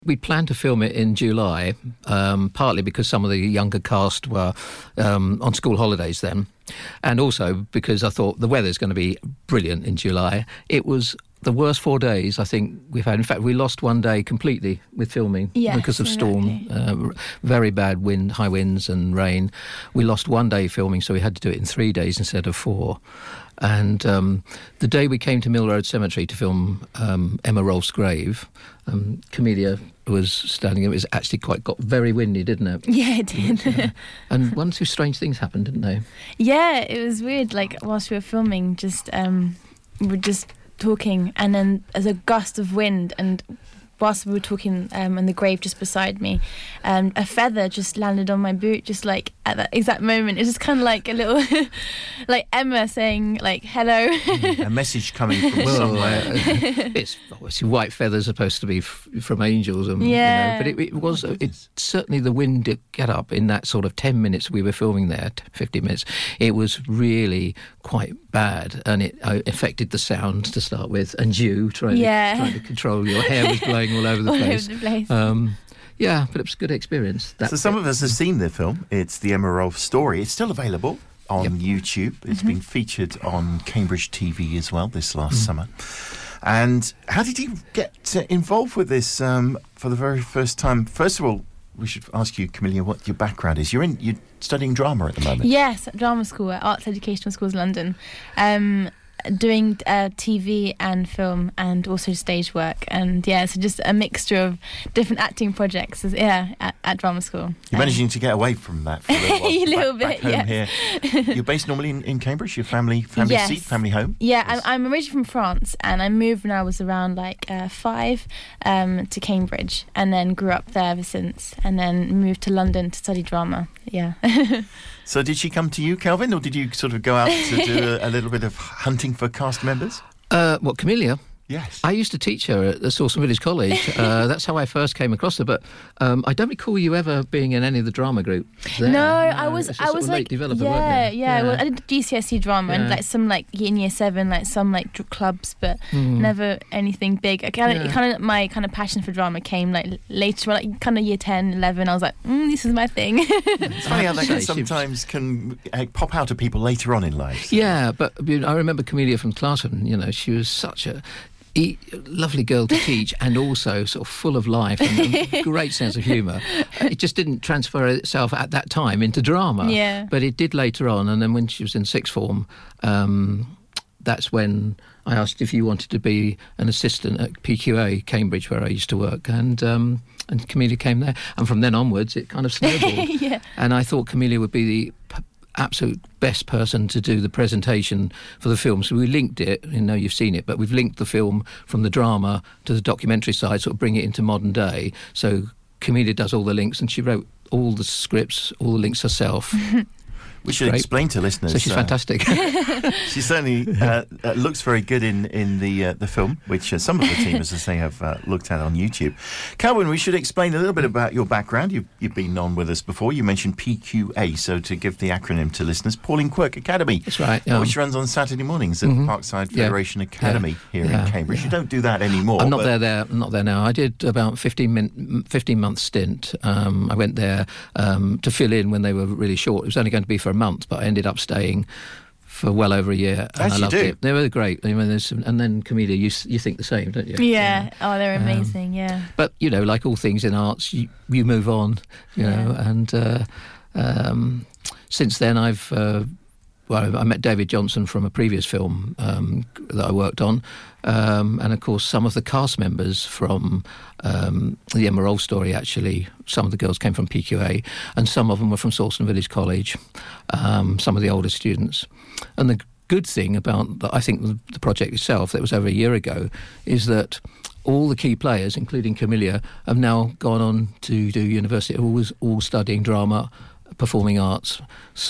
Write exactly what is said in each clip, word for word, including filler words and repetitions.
We planned to film it in July, um, partly because some of the younger cast were um, on school holidays then, and also because I thought the weather's going to be brilliant in July. It was the worst four days I think we've had. In fact, we lost one day completely with filming yes, because of exactly. storm, uh, very bad wind, high winds and rain. We lost one day filming, so we had to do it in three days instead of four. And um, the day we came to Mill Road Cemetery to film um, Emma Rolfe's grave, um, Camellia was standing. It was actually quite got very windy, didn't it? Yeah, it did. Yeah. And one or two strange things happened, didn't they? Yeah, it was weird. Like whilst we were filming, just um, we were just talking, and then there's a gust of wind, and whilst we were talking um, in the grave just beside me, um, a feather just landed on my boot, just like at that exact moment. It's just kind of like a little, like Emma saying like hello. A message coming from Well, somewhere. uh, it's obviously white feathers are supposed to be f- from angels, and Yeah. you know, but it, it was it certainly the wind did get up in that sort of ten minutes we were filming there, fifteen minutes. It was really quite bad, and it uh, affected the sound to start with, and you trying Yeah. to trying to control your hair was blowing all over the All place. over the place. Um, yeah, but it was a good experience. That So some bit. of us have seen the film. It's the Emma Rolfe story. It's still available on Yep. YouTube. It's Mm-hmm. been featured on Cambridge T V as well this last Mm. summer. And how did you get uh, involved with this um, for the very first time? First of all, we should ask you, Camellia, what your background is. You're in. You're studying drama at the moment. Yes, at drama school at Arts Educational Schools London, um, doing uh, T V and film and also stage work, and yeah, so just a mixture of different acting projects. As, yeah, at, at drama school. You're Um, managing to get away from that for a little while. A little back, bit, back home here. You're based normally in, in Cambridge. Your family family Yes. seat, family home. Yeah, Yes. I'm, I'm originally from France, and I moved when I was around like uh, five um, to Cambridge, and then grew up there ever since, and then moved to London to study drama. Yeah. So did she come to you, Kelvin, or did you sort of go out to do a, a little bit of hunting for cast members? Uh, what, Camellia? Yes. I used to teach her at the Sawston Village College. Uh, that's how I first came across her. But um, I don't recall you ever being in any of the drama group. There. No, I was, it's a I sort was of like, late developer, yeah, weren't you? yeah. Well, I did G C S E drama and Yeah. like some like in year seven, like some like dr- clubs, but Mm. never anything big. I kind of, Yeah. kind of, my kind of passion for drama came like later, like kind of year ten, eleven. I was like, mm, this is my thing. It's funny how that Say, can she- sometimes can uh, pop out of people later on in life. Yeah, but you know, I remember Camellia from Clarton. You know, she was such a e- lovely girl to teach, and also sort of full of life and a great sense of humour. It just didn't transfer itself at that time into drama. Yeah. But it did later on, and then when she was in sixth form, um, that's when I asked if you wanted to be an assistant at P Q A, Cambridge, where I used to work, and um, and Camellia came there. And from then onwards, it kind of snowballed. Yeah. And I thought Camellia would be the p- absolute best person to do the presentation for the film. So we linked it, you know, you've seen it, but we've linked the film from the drama to the documentary side, sort of bring it into modern day. So Camellia does all the links, and she wrote all the scripts, all the links herself. We should Great. explain to listeners. So she's uh, fantastic. She certainly uh, uh, looks very good in in the uh, the film, which uh, some of the team, as I say, have uh, looked at on YouTube. Calvin, we should explain a little bit about your background. You've, you've been on with us before. You mentioned P Q A, so to give the acronym to listeners, Pauline Quirk Academy. That's right. uh, um, which runs on Saturday mornings at mhm. Parkside Yeah. Federation Academy Yeah. here Yeah. in Cambridge. Yeah. You don't do that anymore. I'm not but there. There, I'm not there now. I did about fifteen min, fifteen month stint. Um, I went there um, to fill in when they were really short. It was only going to be for a month, but I ended up staying for well over a year, and As I you loved do. it. They were great. I mean, there's some, and then Camellia, you s- you think the same, don't you? Yeah. Oh, they're Um, amazing. Yeah. But you know, like all things in arts, you, you move on. You know, Yeah. and uh, um, since then, I've. Uh, Well, I met David Johnson from a previous film um, that I worked on, um, and of course some of the cast members from um, the Emma Rolfe story. Actually, some of the girls came from P Q A, and some of them were from Sawston Village College. Um, some of the older students, and the good thing about the, I think the, the project itself, that was over a year ago, is that all the key players, including Camellia, have now gone on to do university, all, all studying drama, performing arts.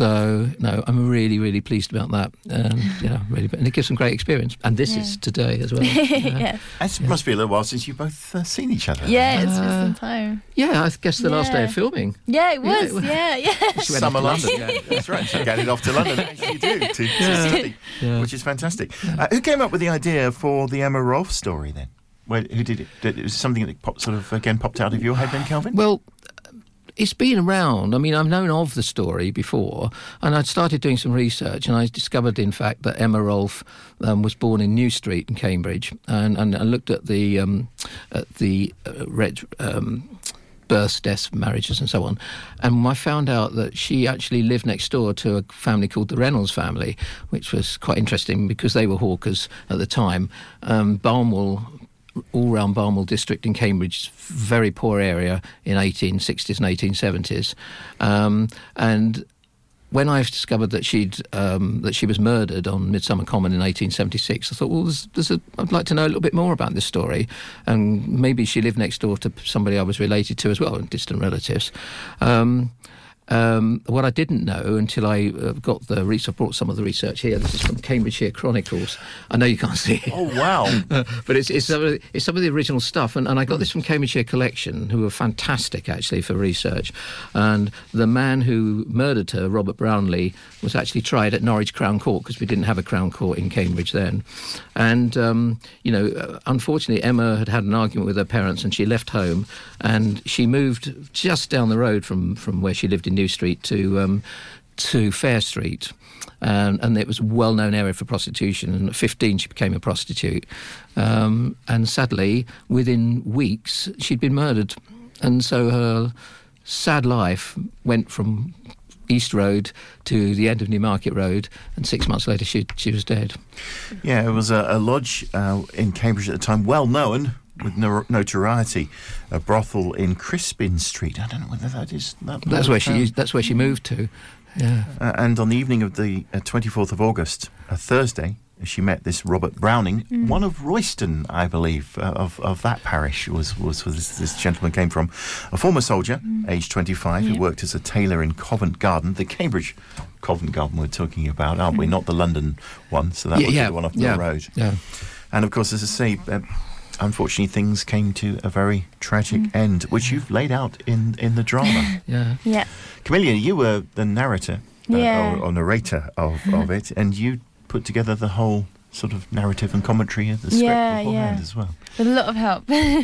So no, I'm really, really pleased about that, and you know, really, and it gives them great experience. And this Yeah. is today as well. Yeah, Yeah. It must be a little while since you've both uh, seen each other. Yeah, it's been Uh, some time. yeah I guess the last day of Yeah. filming. Yeah, it yeah, was. it was- Yeah, yeah. She went Summer off to last London. yeah, that's right. She gadded off to London, as you do, to, to Yeah. study, Yeah. which is fantastic. Uh, who came up with the idea for the Emma Rolfe story then? Where, who did it? Did, it was something that popped, sort of again popped out of your head then, Kelvin? Well, it's been around. I mean, I've known of the story before, and I'd started doing some research, and I discovered, in fact, that Emma Rolfe um, was born in New Street in Cambridge, and, and I looked at the um, at the uh, red. Um, births, deaths, marriages and so on. And I found out that she actually lived next door to a family called the Reynolds family, which was quite interesting because they were hawkers at the time. Um, Barnwell, all round Barnwell district in Cambridge, very poor area in eighteen sixties and eighteen seventies. Um, and when I discovered that she'd um, that she was murdered on Midsummer Common in eighteen seventy-six, I thought, well, there's, there's a, I'd like to know a little bit more about this story, and maybe she lived next door to somebody I was related to as well, distant relatives. Um, Um, what I didn't know until I uh, got the research, brought some of the research here. This is from Cambridgeshire Chronicles. I know you can't see it. Oh, wow. uh, but it's, it's, some of the, it's some of the original stuff. And, and I got this from Cambridgeshire Collection, who were fantastic, actually, for research. And the man who murdered her, Robert Brownlee, was actually tried at Norwich Crown Court, because we didn't have a Crown Court in Cambridge then. And, um, you know, unfortunately, Emma had had an argument with her parents, and she left home, and she moved just down the road from, from where she lived in New Street to um, to Fair Street, um, and it was a well-known area for prostitution. And at fifteen, she became a prostitute, um, and sadly, within weeks, she'd been murdered, and so her sad life went from East Road to the end of Newmarket Road, and six months later, she she was dead. Yeah, it was a, a lodge uh, in Cambridge at the time, well known, with no, notoriety, a brothel in Crispin Street. I don't know whether that is... That that's where she used, That's where she moved to, yeah. Uh, and on the evening of the uh, twenty-fourth of August, a Thursday, she met this Robert Browning, mm. one of Royston, I believe, uh, of, of that parish was, was where this, this gentleman came from. A former soldier, mm. aged twenty-five, yeah. who worked as a tailor in Covent Garden, the Cambridge Covent Garden we're talking about, aren't mm. we? Not the London one, so that yeah, was yeah, the one off yeah, the road. Yeah. And of course, as I say... Uh, unfortunately, things came to a very tragic mm. end, which you've laid out in, in the drama. yeah. Yeah. Camelia, you were the narrator uh, yeah. or, or narrator of, of it, and you put together the whole sort of narrative and commentary of the script yeah, beforehand yeah. as well. With a lot of help.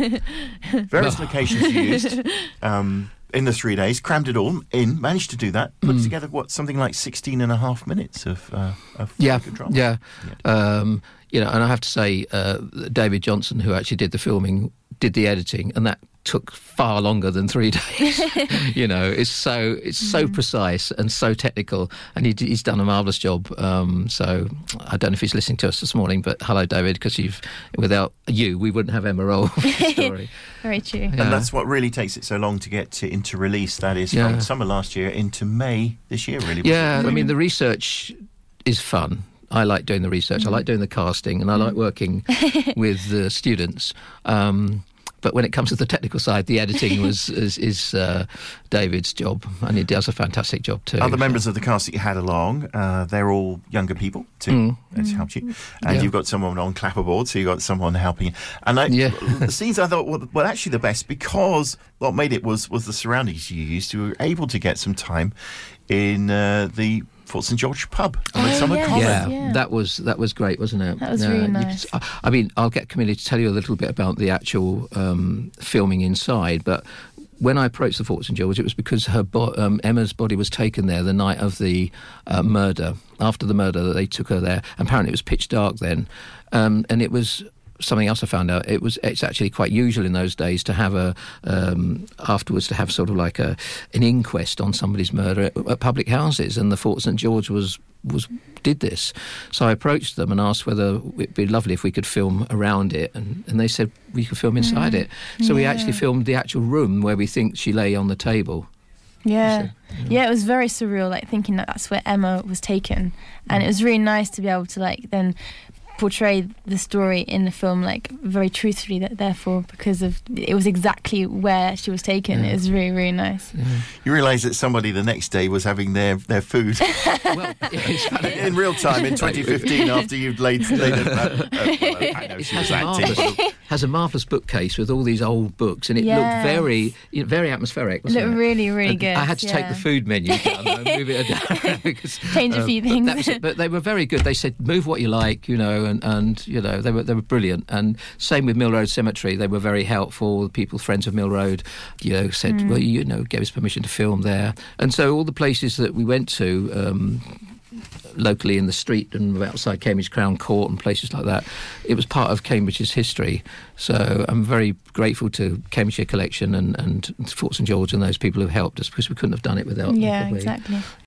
Various locations you used um, in the three days, crammed it all in, managed to do that, put mm. together, what, something like sixteen and a half minutes of, uh, of yeah, good drama. Yeah, yeah. Um, you know, and I have to say, uh, David Johnson, who actually did the filming, did the editing, and that took far longer than three days. You know, it's so it's so mm. precise and so technical, and he, he's done a marvellous job. Um, so I don't know if he's listening to us this morning, but hello, David, because you've without you, we wouldn't have Emma Rolfe's story. Very true. Yeah. And that's what really takes it so long to get to, into release. That is yeah. from summer last year into May this year, really. Yeah, it? I mean, the research is fun. I like doing the research. Mm. I like doing the casting, and I like working with the students. Um, but when it comes to the technical side, the editing was is, is uh, David's job, and he does a fantastic job too. Other members of the cast that you had along, uh, they're all younger people too. Mm. That's mm. helped you, and yeah. you've got someone on clapperboard, so you've got someone helping you. And I, yeah. the scenes I thought were well, actually the best, because what made it was was the surroundings you used. You were able to get some time in uh, the Fort St George pub on oh, Summer yes, Common. Yeah, yeah, that was that was great, wasn't it? That was yeah, really nice. Just, I mean, I'll get Camilla to tell you a little bit about the actual um, filming inside, but when I approached the Fort St George, it was because her bo- um, Emma's body was taken there the night of the uh, murder. After the murder, they took her there. Apparently, it was pitch dark then, um, and it was. Something else I found out, it was it's actually quite usual in those days to have a um, afterwards to have sort of like a an inquest on somebody's murder at, at public houses, and the Fort St George was was did this. So I approached them and asked whether it'd be lovely if we could film around it, and, and they said we could film inside mm. it. So yeah. we actually filmed the actual room where we think she lay on the table. Yeah. So, yeah, yeah, it was very surreal, like thinking that that's where Emma was taken, and mm. it was really nice to be able to like then portray the story in the film like very truthfully, that therefore because of it was exactly where she was taken. Yeah. It was really really nice. Yeah. You realise that somebody the next day was having their their food well, yeah, in real time in twenty fifteen after you'd laid laid it. Uh, uh, well, I know she was acting. has a marvellous bookcase with all these old books, and it Yes. looked very, you know, very atmospheric. It Wasn't looked it? really, really And good. I had to take yeah. the food menu down and move it down. because, Change a few but things. that was it. But they were very good. They said, move what you like, you know, and, and you know, they were they were brilliant. And same with Mill Road Cemetery. They were very helpful. The people, friends of Mill Road, you know, said, Mm. well, you know, gave us permission to film there. And so all the places that we went to, um, locally in the street and outside Cambridge Crown Court and places like that, it was part of Cambridge's history. So I'm very grateful to Cambridgeshire Collection and, and Fort St George and those people who helped us, because we couldn't have done it without them. Yeah, could we? exactly.